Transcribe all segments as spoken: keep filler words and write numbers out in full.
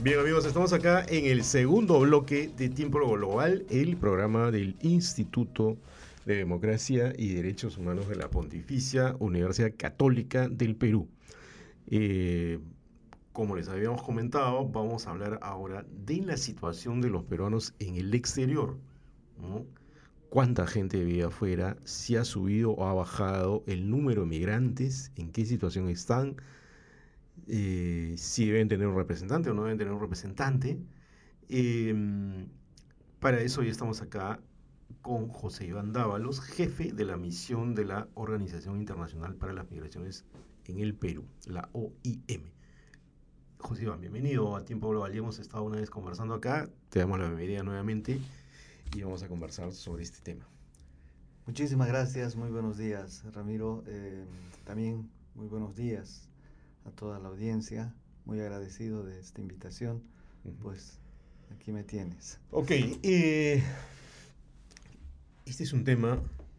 Bien, amigos, estamos acá en el segundo bloque de Tiempo Global, el programa del Instituto de Democracia y Derechos Humanos de la Pontificia Universidad Católica del Perú. Eh, como les habíamos comentado, vamos a hablar ahora de la situación de los peruanos en el exterior, ¿no? ¿Cuánta gente vive afuera? ¿Si ha subido o ha bajado el número de migrantes? ¿En qué situación están? Eh, si deben tener un representante o no deben tener un representante. Eh, para eso ya estamos acá con José Iván Dávalos, jefe de la misión de la Organización Internacional para las Migraciones en el Perú, la O I M. José Iván, bienvenido a Tiempo Global. Ya hemos estado una vez conversando acá, te damos la bienvenida nuevamente y vamos a conversar sobre este tema. Muchísimas gracias, muy buenos días, Ramiro. Eh, también muy buenos días a toda la audiencia, muy agradecido de esta invitación. Uh-huh. Pues aquí me tienes. Ok, eh, este es un tema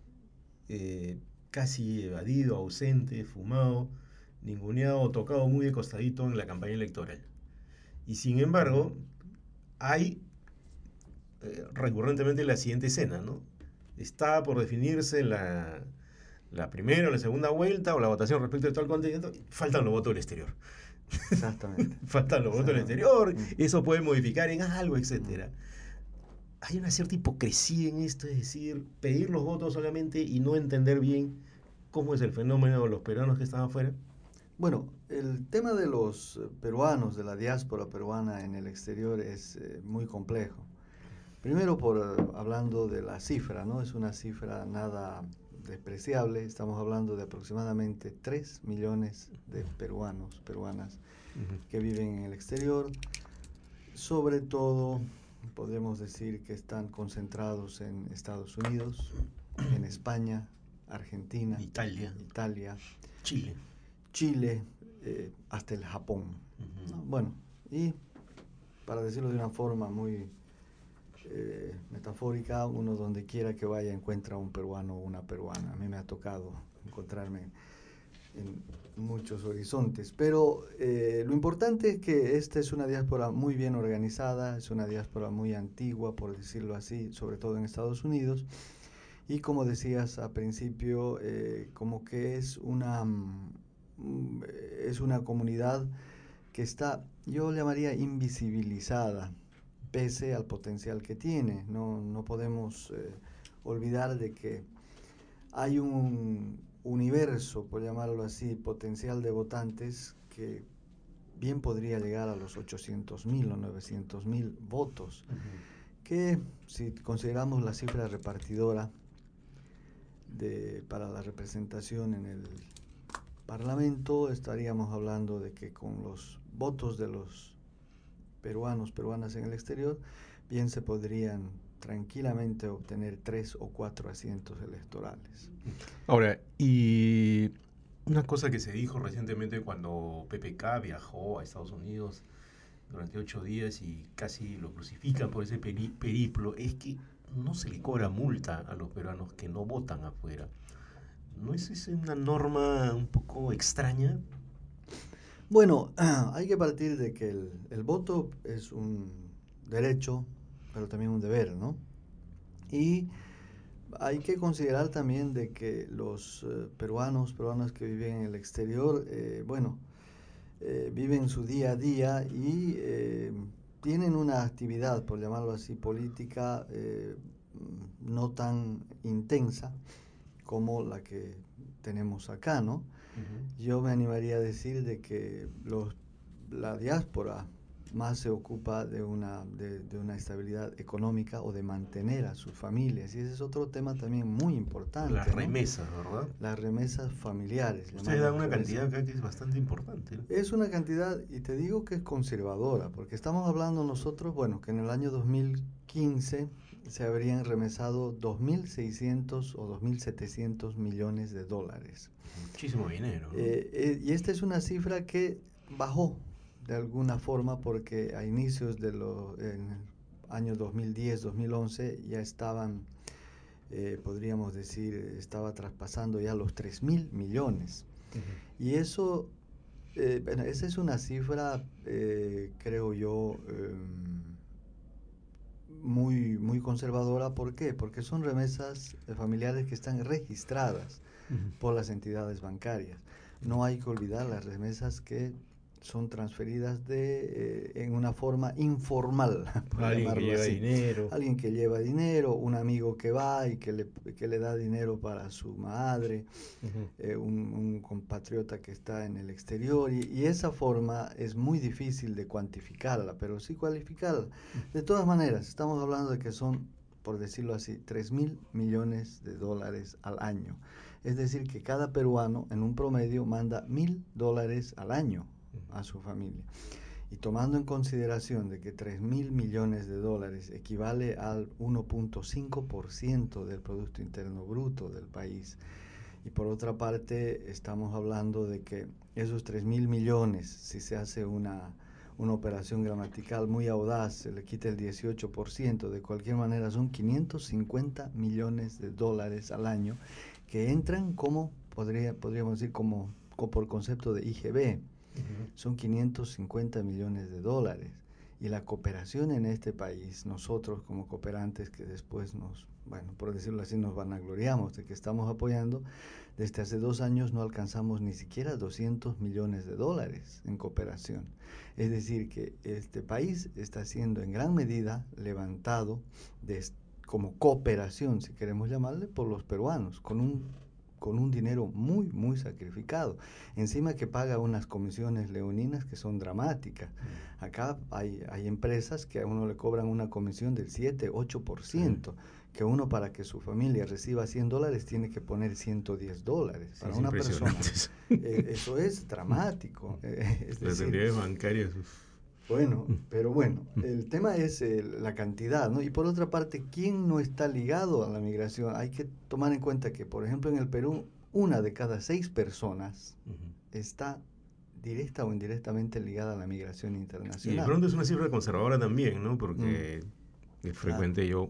eh, casi evadido, ausente, fumado, ninguneado, tocado muy de costadito en la campaña electoral. Y sin embargo, hay eh, recurrentemente la siguiente escena, ¿no? Está por definirse la, la primera o la segunda vuelta o la votación respecto de tal candidato, faltan los votos del exterior. Exactamente. faltan los votos del exterior, eso puede modificar en algo, etcétera. Hay una cierta hipocresía en esto, es decir, pedir los votos solamente y no entender bien cómo es el fenómeno de los peruanos que están afuera. Bueno, el tema de los peruanos, de la diáspora peruana en el exterior es eh, muy complejo. Primero por uh, hablando de la cifra, ¿no? Es una cifra nada despreciable. Estamos hablando de aproximadamente tres millones de peruanos, peruanas, uh-huh. que viven en el exterior. Sobre todo, podemos decir que están concentrados en Estados Unidos, en España, Argentina, Italia, Italia Chile, Chile, eh, hasta el Japón. Uh-huh. ¿No? Bueno, y para decirlo de una forma muy eh, metafórica, uno donde quiera que vaya encuentra un peruano o una peruana. A mí me ha tocado encontrarme en muchos horizontes, pero eh, lo importante es que esta es una diáspora muy bien organizada, es una diáspora muy antigua, por decirlo así, sobre todo en Estados Unidos, y como decías al principio, eh, como que es una, mm, es una comunidad que está, yo llamaría invisibilizada, pese al potencial que tiene. No, no podemos eh, olvidar de que hay un universo, por llamarlo así, potencial de votantes que bien podría llegar a los ochocientos mil o novecientos mil votos, uh-huh. que si consideramos la cifra repartidora de, para la representación en el Parlamento, estaríamos hablando de que con los votos de los peruanos, peruanas en el exterior, bien se podrían tranquilamente obtener tres o cuatro asientos electorales. Ahora, y una cosa que se dijo recientemente cuando P P K viajó a Estados Unidos durante ocho días y casi lo crucifican por ese peri periplo, es que no se le cobra multa a los peruanos que no votan afuera. ¿No es esa una norma un poco extraña? Bueno, hay que partir de que el, el voto es un derecho, pero también un deber, ¿no? Y hay que considerar también de que los eh, peruanos, peruanas que viven en el exterior, eh, bueno, eh, viven su día a día y eh, tienen una actividad, por llamarlo así, política eh, no tan intensa como la que tenemos acá, ¿no? Uh-huh. Yo me animaría a decir de que los, la diáspora más se ocupa de una, de, de una estabilidad económica o de mantener a sus familias. Y ese es otro tema también muy importante. Las remesas, ¿no? ¿Verdad? Las remesas familiares. Ustedes dan una cantidad acá que es bastante importante, ¿no? Es una cantidad, y te digo que es conservadora, porque estamos hablando nosotros, bueno, que en el año dos mil quince se habrían remesado dos mil seiscientos o dos mil setecientos millones de dólares. Muchísimo dinero, ¿no? Eh, eh, y esta es una cifra que bajó de alguna forma porque a inicios de los años dos mil diez, dos mil once ya estaban, eh, podríamos decir, estaba traspasando ya los tres mil millones. Uh-huh. Y eso Eh, bueno, esa es una cifra, eh, creo yo, eh, muy, muy conservadora. ¿Por qué? Porque son remesas eh, familiares que están registradas Ujú. por las entidades bancarias. No hay que olvidar las remesas que son transferidas de, eh, en una forma informal, por Alguien que llamarlo lleva así. dinero. Alguien que lleva dinero, un amigo que va y que le, que le da dinero para su madre, Ujú. eh, un, un compatriota que está en el exterior, y, y esa forma es muy difícil de cuantificarla, pero sí cualificarla. De todas maneras, estamos hablando de que son, por decirlo así, tres mil millones de dólares al año. Es decir, que cada peruano en un promedio manda mil dólares al año a su familia. Y tomando en consideración de que tres mil millones de dólares equivale al uno punto cinco por ciento del Producto Interno Bruto del país, y por otra parte estamos hablando de que esos tres mil millones, si se hace una, una operación gramatical muy audaz, se le quita el dieciocho por ciento, de cualquier manera son quinientos cincuenta millones de dólares al año que entran como, podría, podríamos decir, como, como por concepto de I G B. Ujú. Son quinientos cincuenta millones de dólares. Y la cooperación en este país, nosotros como cooperantes que después nos, bueno, por decirlo así, nos vanagloriamos de que estamos apoyando, desde hace dos años no alcanzamos ni siquiera doscientos millones de dólares en cooperación. Es decir, que este país está siendo en gran medida levantado de, como cooperación, si queremos llamarle, por los peruanos, con un con un dinero muy, muy sacrificado. Encima que paga unas comisiones leoninas que son dramáticas. Acá hay, hay empresas que a uno le cobran una comisión del siete, ocho por ciento, sí. Que uno para que su familia reciba cien dólares tiene que poner ciento diez dólares. Sí, para es una persona, eh, eso es dramático. Eh, es Las decir, entidades bancarias. Uf. bueno, pero bueno, el tema es el, la cantidad, ¿no? Y por otra parte, ¿quién no está ligado a la migración? Hay que tomar en cuenta que, por ejemplo, en el Perú, una de cada seis personas Ujú. está directa o indirectamente ligada a la migración Y de internacional. pronto es una cifra conservadora también, ¿no? Mm, Porque es claro. frecuente, yo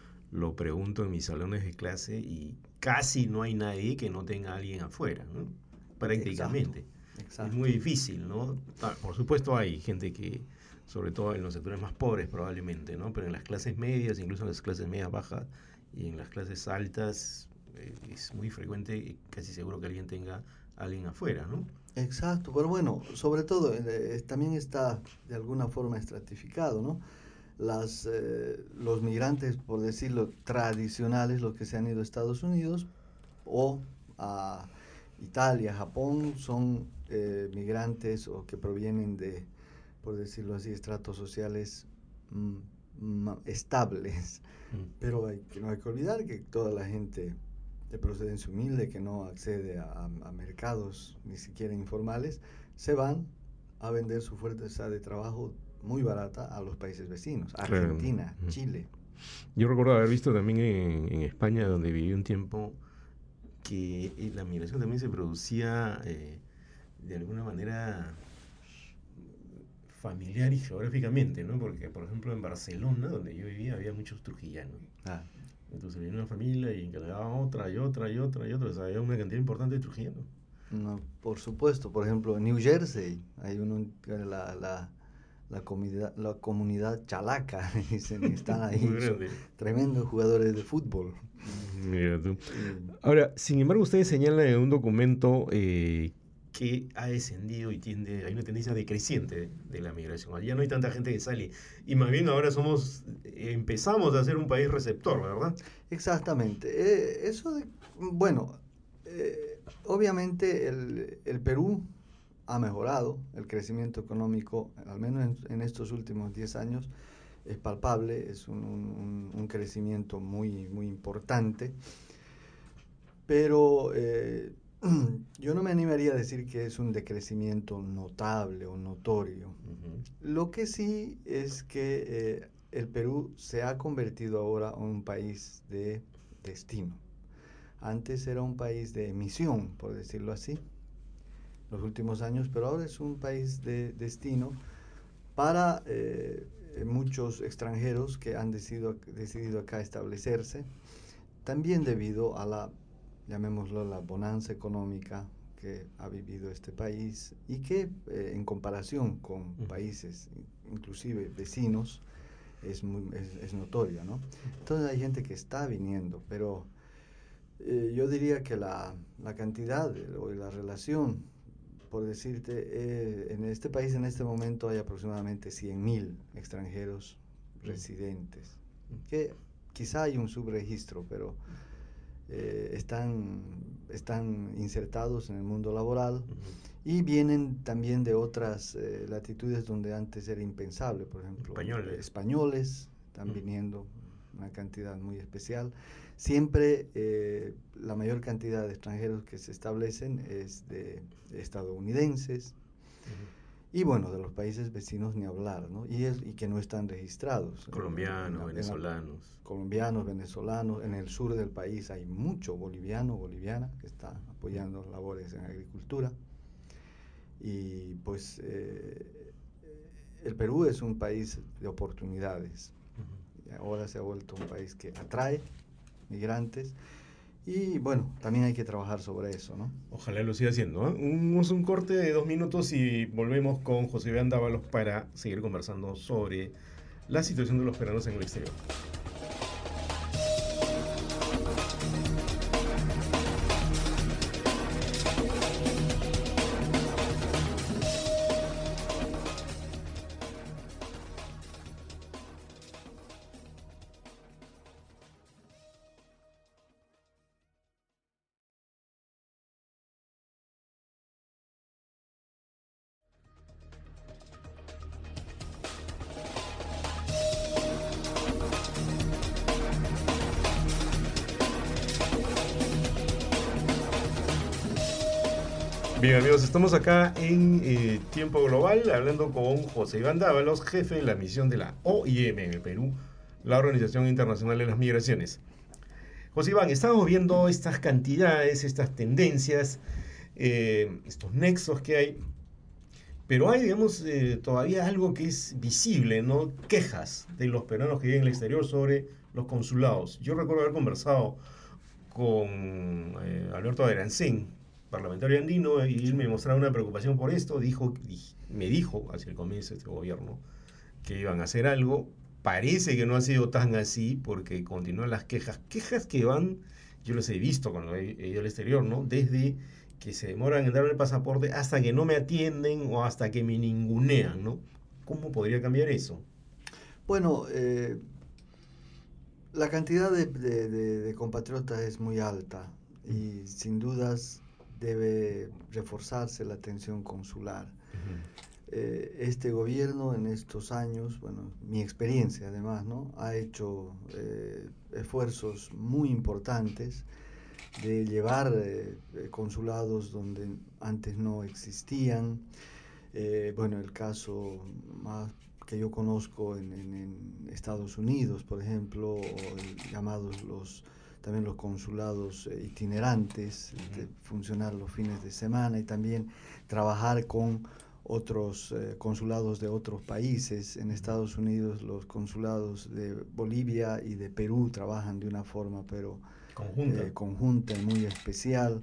lo pregunto en mis salones de clase y casi no hay nadie que no tenga a alguien afuera, ¿no? Exacto, Prácticamente. Es exacto. muy difícil, ¿no? Ah, por supuesto hay gente que, sobre todo en los sectores más pobres probablemente, ¿no? Pero en las clases medias, incluso en las clases medias bajas y en las clases altas, eh, es muy frecuente y casi seguro que alguien tenga a alguien afuera, ¿no? Exacto, pero bueno, sobre todo eh, también está de alguna forma estratificado, ¿no? Las, eh, los migrantes, por decirlo, tradicionales, los que se han ido a Estados Unidos o a Italia, Japón, son eh, migrantes o que provienen de, por decirlo así, estratos sociales mm, estables. Mm. Pero hay, que no hay que olvidar que toda la gente de procedencia humilde que no accede a, a mercados ni siquiera informales, se van a vender su fuerza de trabajo muy barata a los países vecinos, Claro. Argentina, Mm. Chile. Yo recuerdo haber visto también en, en España, donde viví un tiempo, que eh, la migración también se producía eh, de alguna manera familiar y geográficamente, ¿no? Porque, por ejemplo, en Barcelona, donde yo vivía, había muchos trujillanos. Ah, Entonces venía una familia y encargaba otra y otra y otra y otra. O sea, había una cantidad importante de trujillanos. no, por supuesto, por ejemplo, en New Jersey hay uno, la, la, la, comunidad, la comunidad chalaca, dicen, y están Muy ahí, son grande. tremendos jugadores de fútbol. Mira tú. Y, Ahora, sin embargo, ustedes señalan en un documento eh, que ha descendido y tiende, hay una tendencia decreciente de la migración. Ya no hay tanta gente que sale. Y más bien ahora somos, empezamos a ser un país receptor, ¿verdad? exactamente. Eh, eso de, bueno, eh, obviamente el, el Perú ha mejorado, el crecimiento económico, al menos en, en estos últimos diez años, es palpable, es un, un, un crecimiento muy, muy importante, pero eh, yo no me animaría a decir que es un decrecimiento notable o notorio. Ujú. Lo que sí es que eh, el Perú se ha convertido ahora en un país de destino. Antes era un país de emisión, por decirlo así, los últimos años, pero ahora es un país de destino para eh, muchos extranjeros que han decidido, decidido acá establecerse, también debido a la, llamémoslo, la bonanza económica que ha vivido este país y que eh, en comparación con Uh-huh. países, inclusive vecinos, es, muy, es, es notoria, ¿no? Entonces hay gente que está viniendo, pero eh, yo diría que la, la cantidad o la relación, por decirte, eh, en este país en este momento hay aproximadamente cien mil extranjeros uh-huh. residentes, que quizá hay un subregistro, pero eh, están, están insertados en el mundo laboral uh-huh. y vienen también de otras eh, latitudes donde antes era impensable, por ejemplo, españoles, españoles están uh-huh. viniendo una cantidad muy especial. Siempre eh, la mayor cantidad de extranjeros que se establecen es de, de estadounidenses uh-huh. y bueno, de los países vecinos ni hablar, ¿no? Y, es, y que no están registrados. Colombianos, en la, venezolanos. En la, colombianos, venezolanos. En el sur del país hay mucho boliviano, boliviana, que está apoyando labores en agricultura. Y pues eh, el Perú es un país de oportunidades. Uh-huh. Y ahora se ha vuelto un país que atrae migrantes y bueno, también hay que trabajar sobre eso, ¿no? Ojalá lo siga haciendo, ¿eh? Un, un corte de dos minutos y volvemos con José Iván Dávalos para seguir conversando sobre la situación de los peruanos en el exterior. Bien, amigos, estamos acá en eh, Tiempo Global hablando con José Iván Dávalos, jefe de la misión de la O I M en el Perú, la Organización Internacional de las Migraciones. José Iván, estamos viendo estas cantidades, estas tendencias, eh, estos nexos que hay, pero hay, digamos, eh, todavía algo que es visible, ¿no? Quejas de los peruanos que viven en el exterior sobre los consulados. Yo recuerdo haber conversado con eh, Alberto Aderancén, parlamentario andino, y él me mostraba una preocupación por esto. Dijo, me dijo hacia el comienzo de este gobierno que iban a hacer algo. Parece que no ha sido tan así porque continúan las quejas. Quejas que van, yo las he visto cuando he ido al exterior, ¿no? Desde que se demoran en darme el pasaporte hasta que no me atienden o hasta que me ningunean, ¿no? ¿Cómo podría cambiar eso? Bueno, eh, la cantidad de, de, de, de compatriotas es muy alta y sin dudas debe reforzarse la atención consular. Uh-huh. Eh, este gobierno en estos años, bueno, mi experiencia además, ¿no? Ha hecho eh, esfuerzos muy importantes de llevar eh, consulados donde antes no existían. Eh, bueno, el caso más que yo conozco en, en, en Estados Unidos, por ejemplo, o el, llamados los también los consulados eh, itinerantes, uh-huh. de funcionar los fines de semana y también trabajar con otros eh, consulados de otros países. En Estados Unidos los consulados de Bolivia y de Perú trabajan de una forma pero conjunta, eh, conjunta y muy especial.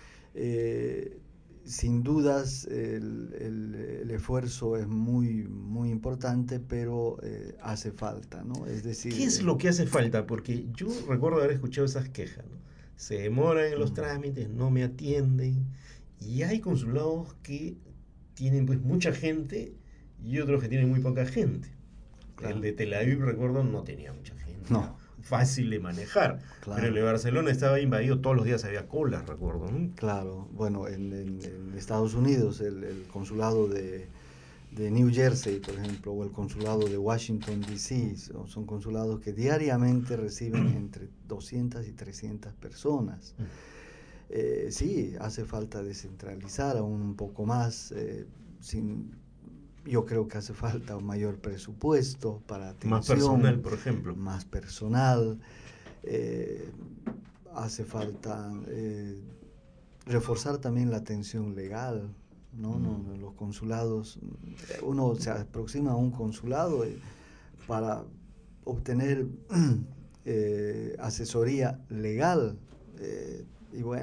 Eh, sin dudas el, el, el esfuerzo es muy muy importante, pero eh, hace falta, ¿no? Es decir, ¿qué es eh, lo que hace falta? Porque yo recuerdo haber escuchado esas quejas, ¿no? Se demoran en los uh-huh. trámites, no me atienden, y hay consulados que tienen pues mucha gente y otros que tienen muy poca gente. Claro. El de Tel Aviv, recuerdo, no tenía mucha gente. No. Fácil de manejar. Claro. Pero el de Barcelona estaba invadido, todos los días había colas, recuerdo, ¿no? Claro, bueno, en, en, en Estados Unidos el, el consulado de, de New Jersey, por ejemplo, o el consulado de Washington, D C, son, son consulados que diariamente reciben entre doscientas y trescientas personas. Eh, sí, hace falta descentralizar aún un poco más, eh, sin... Yo creo que hace falta un mayor presupuesto para atención. Más personal, por ejemplo. Más personal. Eh, hace falta eh, reforzar también la atención legal, ¿no? Mm. No, los consulados, uno se aproxima a un consulado para obtener eh, asesoría legal. Eh, y bueno,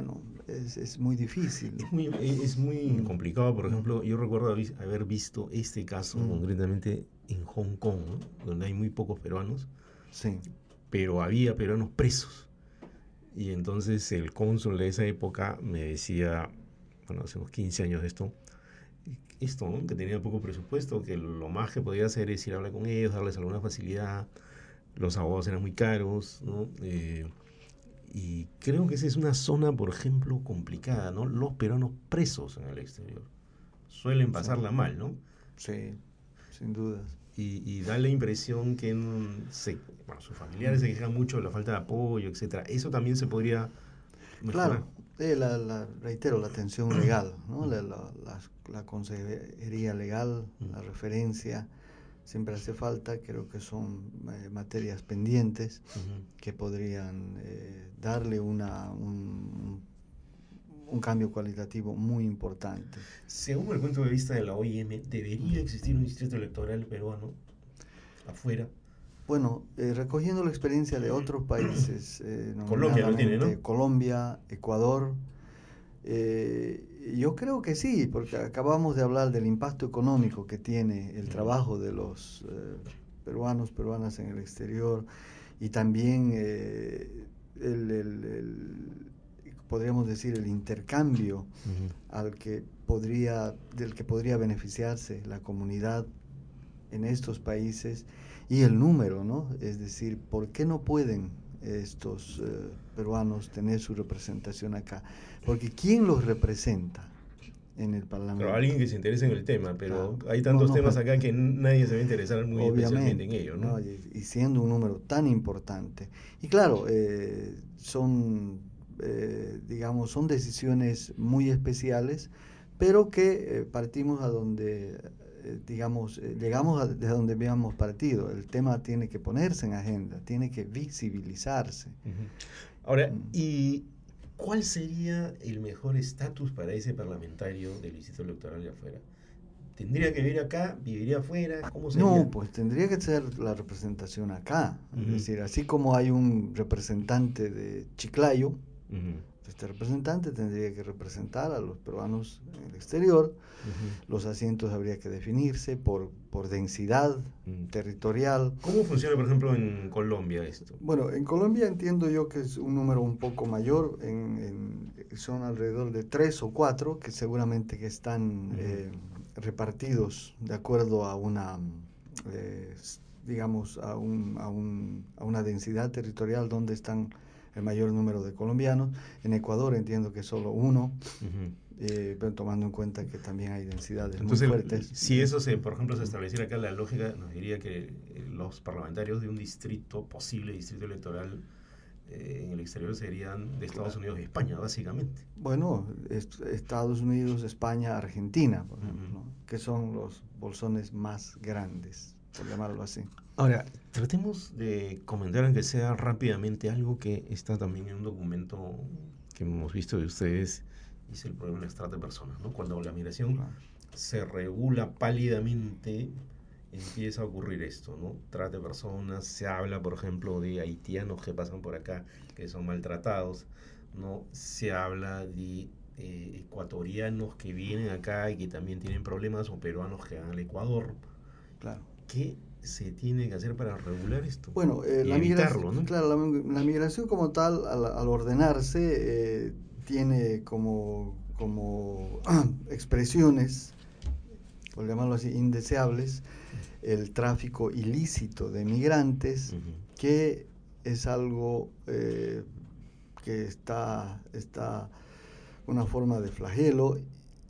es, es muy difícil. Es muy, es muy complicado. Por ejemplo, yo recuerdo haber visto este caso mm. concretamente en Hong Kong, ¿no? Donde hay muy pocos peruanos, sí. pero había peruanos presos. Y entonces el cónsul de esa época me decía, bueno, hace unos quince años de esto, esto, ¿no? Que tenía poco presupuesto, que lo más que podía hacer es ir a hablar con ellos, darles alguna facilidad, los abogados eran muy caros, ¿no? Eh, y creo que esa es una zona, por ejemplo, complicada, ¿no? Los peruanos presos en el exterior suelen pasarla sí. mal, ¿no? Sí, sin dudas. Y, y da la impresión que en, se, bueno, sus familiares mm. se quejan mucho de la falta de apoyo, etcétera. Eso también se podría mejorar. Claro, eh, la, la, reitero, la atención legal, ¿no? la, la, la, la consejería legal, mm. la referencia, siempre hace falta. Creo que son eh, materias pendientes uh-huh. que podrían eh, darle una, un, un cambio cualitativo muy importante. Según el punto de vista de la O I M, ¿debería existir un distrito electoral peruano afuera? Bueno, eh, recogiendo la experiencia de otros países, eh, Colombia lo tiene, ¿no? Colombia, Ecuador, eh, yo creo que sí, porque acabamos de hablar del impacto económico que tiene el trabajo de los eh, peruanos, peruanas en el exterior, y también eh, el, el, el, podríamos decir, el intercambio uh-huh. al que podría, del que podría beneficiarse la comunidad en estos países, y el número, ¿no? Es decir, ¿por qué no pueden estos eh, peruanos tener su representación acá? Porque ¿quién los representa en el Parlamento? Pero alguien que se interese en el tema, pero claro. hay tantos no, no, temas acá que nadie se va a interesar muy especialmente en ello, ¿no? ¿no? Y, y siendo un número tan importante. Y claro, eh, son, eh, digamos, son decisiones muy especiales, pero que eh, partimos a donde... digamos, llegamos a, de donde habíamos partido. El tema tiene que ponerse en agenda, tiene que visibilizarse. Uh-huh. Ahora, ¿y cuál sería el mejor estatus para ese parlamentario del distrito electoral de afuera? ¿Tendría que vivir acá? ¿Viviría afuera? ¿Cómo sería? No, pues tendría que ser la representación acá. Uh-huh. Es decir, así como hay un representante de Chiclayo, uh-huh. este representante tendría que representar a los peruanos en el exterior. Uh-huh. Los asientos habría que definirse por, por densidad uh-huh. territorial. ¿Cómo funciona, por ejemplo, en Colombia esto? Bueno, en Colombia entiendo yo que es un número un poco mayor, en, en, son alrededor de tres o cuatro que seguramente que están uh-huh. eh, repartidos de acuerdo a una, eh, digamos, a, un, a, un, a una densidad territorial donde están el mayor número de colombianos. En Ecuador entiendo que solo uno, uh-huh. eh, pero tomando en cuenta que también hay densidades Entonces, muy fuertes. Si eso, se, por ejemplo, se estableciera acá, la lógica nos diría que los parlamentarios de un distrito, posible distrito electoral eh, en el exterior serían de Estados claro. Unidos y España, básicamente. Bueno, est- Estados Unidos, España, Argentina, por ejemplo, uh-huh. ¿no? que son los bolsones más grandes, por llamarlo así. Ahora, tratemos de comentar, aunque sea rápidamente, algo que está también en un documento que hemos visto de ustedes, es el problema de las trata de personas, ¿no? Cuando la migración claro. se regula pálidamente, empieza a ocurrir esto, ¿no? Trata de personas, se habla, por ejemplo, de haitianos que pasan por acá, que son maltratados, ¿no? Se habla de eh, ecuatorianos que vienen acá y que también tienen problemas, o peruanos que van al Ecuador. Claro. ¿Qué se tiene que hacer para regular esto? Bueno, eh, y la evitarlo, migración, ¿no? Claro, la, la migración como tal, al, al ordenarse, eh, tiene como, como expresiones, por llamarlo así, indeseables, el tráfico ilícito de migrantes, uh-huh. que es algo eh, que está, está una forma de flagelo,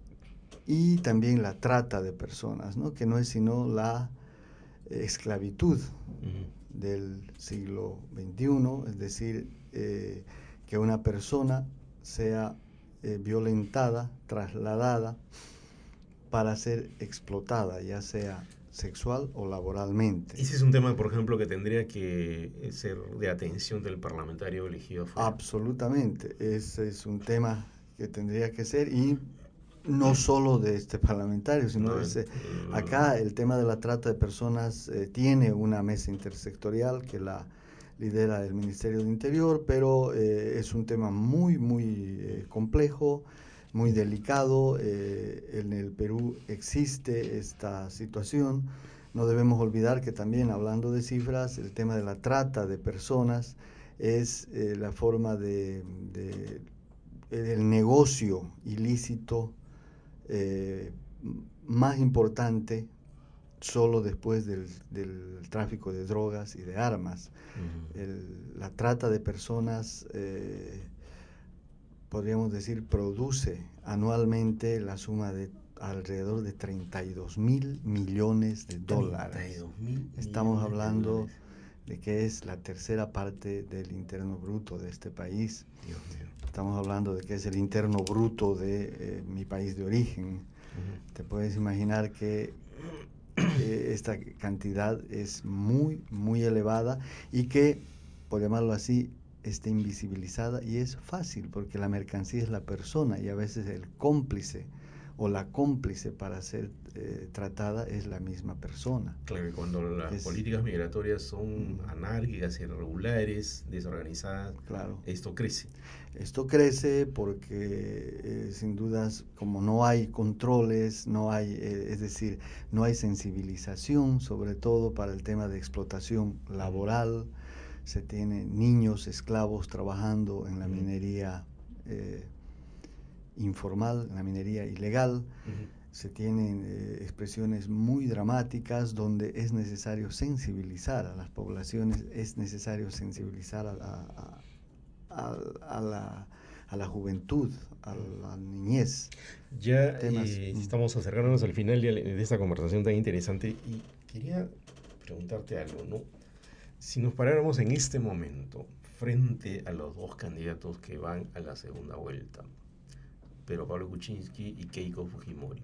y también la trata de personas, ¿no? Que no es sino la esclavitud uh-huh. del siglo veintiuno, es decir, eh, que una persona sea eh, violentada, trasladada para ser explotada, ya sea sexual o laboralmente. Ese es un tema, por ejemplo, que tendría que ser de atención del parlamentario elegido afuera. Absolutamente, ese es un tema que tendría que ser, y no solo de este parlamentario, sino no, ese, no, acá el tema de la trata de personas eh, tiene una mesa intersectorial que la, lidera el Ministerio del Interior, pero eh, es un tema muy, muy eh, complejo, muy delicado. Eh, en el Perú existe esta situación. No debemos olvidar que también, hablando de cifras, el tema de la trata de personas es eh, la forma de, de el negocio ilícito eh, más importante solo después del, del tráfico de drogas y de armas. Uh-huh. El, la trata de personas, eh, podríamos decir, produce anualmente la suma de alrededor de treinta y dos mil millones de dólares. treinta y dos mil Estamos hablando de, de que es la tercera parte del interno bruto de este país. Dios mío. Estamos hablando de que es el interno bruto de eh, mi país de origen. Uh-huh. Te puedes imaginar que eh, esta cantidad es muy, muy elevada y que, por llamarlo así, está invisibilizada, y es fácil porque la mercancía es la persona y a veces el cómplice o la cómplice para ser eh, tratada es la misma persona. Claro, y cuando las es, políticas migratorias son mm, anárquicas, irregulares, desorganizadas, claro, esto crece. Esto crece porque eh, sin dudas, como no hay controles, no hay, eh, es decir, no hay sensibilización, sobre todo para el tema de explotación laboral. Se tienen niños esclavos trabajando en la mm. minería eh, informal, en la minería ilegal. Uh-huh. Se tienen eh, expresiones muy dramáticas donde es necesario sensibilizar a las poblaciones, es necesario sensibilizar a, a, a, a, la, a la juventud, a la niñez. Ya Temas, eh, estamos acercándonos al final de, de esta conversación tan interesante y quería preguntarte algo, ¿no? Si nos paráramos en este momento frente a los dos candidatos que van a la segunda vuelta, Pedro Pablo Kuczynski y Keiko Fujimori,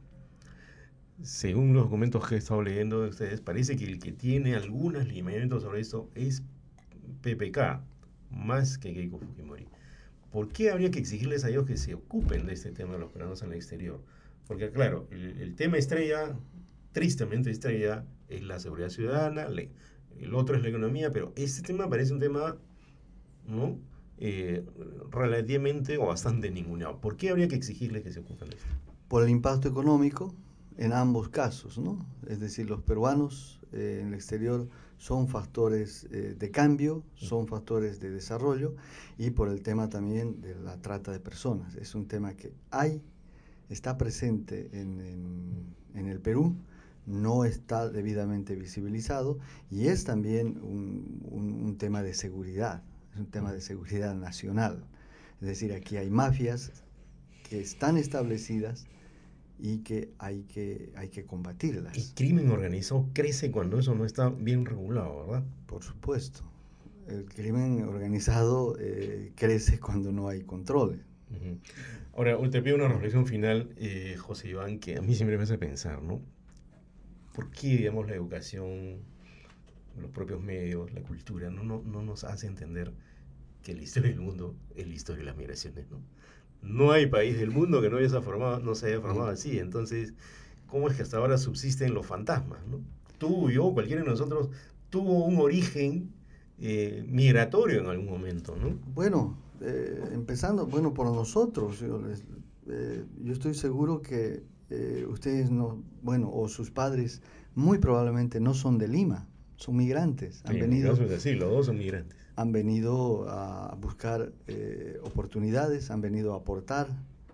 según los documentos que he estado leyendo de ustedes, parece que el que tiene algunos lineamientos sobre esto es P P K, más que Keiko Fujimori. ¿Por qué habría que exigirles a ellos que se ocupen de este tema de los peruanos en el exterior? Porque claro, el, el tema estrella, tristemente estrella, es la seguridad ciudadana, le, el otro es la economía, pero este tema parece un tema, ¿no?, eh, relativamente o bastante ninguneado. ¿Por qué habría que exigirles que se ocupen de esto? Por el impacto económico en ambos casos, ¿no? Es decir, los peruanos eh, en el exterior son factores eh, de cambio, son factores de desarrollo, y por el tema también de la trata de personas. Es un tema que hay, está presente en, en, en el Perú, no está debidamente visibilizado, y es también un, un, un tema de seguridad, es un tema de seguridad nacional. Es decir, aquí hay mafias que están establecidas y que hay que, hay que combatirlas. El crimen organizado crece cuando eso no está bien regulado, ¿verdad? Por supuesto. El crimen organizado eh, crece cuando no hay control. Uh-huh. Ahora, te pido una reflexión final, eh, José Iván, que a mí siempre me hace pensar, ¿no? ¿Por qué, digamos, la educación, los propios medios, la cultura, no, no, no nos hace entender que la historia del mundo es la historia de las migraciones, ¿no? No hay país del mundo que no, haya formado, no se haya formado así. Entonces, ¿cómo es que hasta ahora subsisten los fantasmas, ¿no? Tú, yo, cualquiera de nosotros tuvo un origen eh, migratorio en algún momento, ¿no? Bueno, eh, empezando, bueno, por nosotros. Yo, les, eh, yo estoy seguro que eh, ustedes no, bueno, o sus padres muy probablemente no son de Lima, son migrantes. Han sí, venido, en mi caso es así, los dos son migrantes. Han venido a buscar eh, oportunidades, han venido a aportar.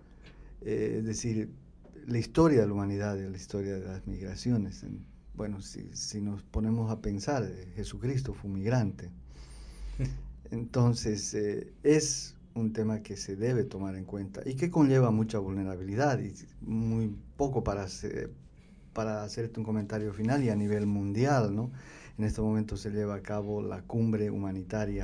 Eh, es decir, la historia de la humanidad es la historia de las migraciones. En, bueno, si, si nos ponemos a pensar, eh, Jesucristo fue un migrante. Entonces, eh, es un tema que se debe tomar en cuenta y que conlleva mucha vulnerabilidad y muy poco para, hacer, para hacerte un comentario final y a nivel mundial, ¿no? En este momento se lleva a cabo la cumbre humanitaria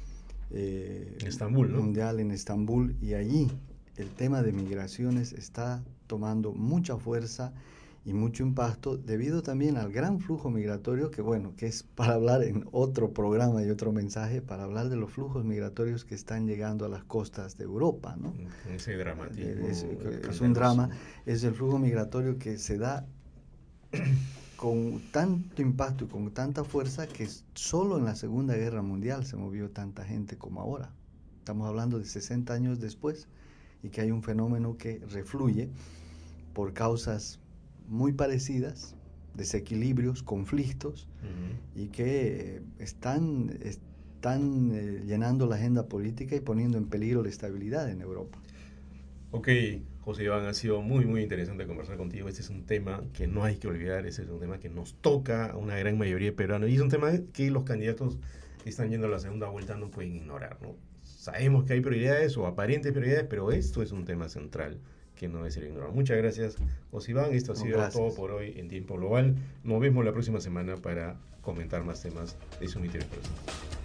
eh, Estambul, ¿no? mundial en Estambul, y allí el tema de migraciones está tomando mucha fuerza y mucho impacto debido también al gran flujo migratorio que, bueno, que es para hablar en otro programa y otro mensaje, para hablar de los flujos migratorios que están llegando a las costas de Europa, ¿no? Ese dramatismo. Es, es un drama, es el flujo migratorio que se da con tanto impacto y con tanta fuerza que solo en la Segunda Guerra Mundial se movió tanta gente como ahora. Estamos hablando de sesenta años después, y que hay un fenómeno que refluye por causas muy parecidas, desequilibrios, conflictos, uh-huh. y que están, están eh, llenando la agenda política y poniendo en peligro la estabilidad en Europa. Ok, José Iván, ha sido muy, muy interesante conversar contigo. Este es un tema que no hay que olvidar, este es un tema que nos toca a una gran mayoría de peruanos, y es un tema que los candidatos que están yendo a la segunda vuelta no pueden ignorar, ¿no? Sabemos que hay prioridades o aparentes prioridades, pero esto es un tema central que no debe ser ignorado. Muchas gracias, José Iván. Esto ha sido gracias. todo por hoy en Tiempo Global. Nos vemos la próxima semana para comentar más temas de su ministerio personal.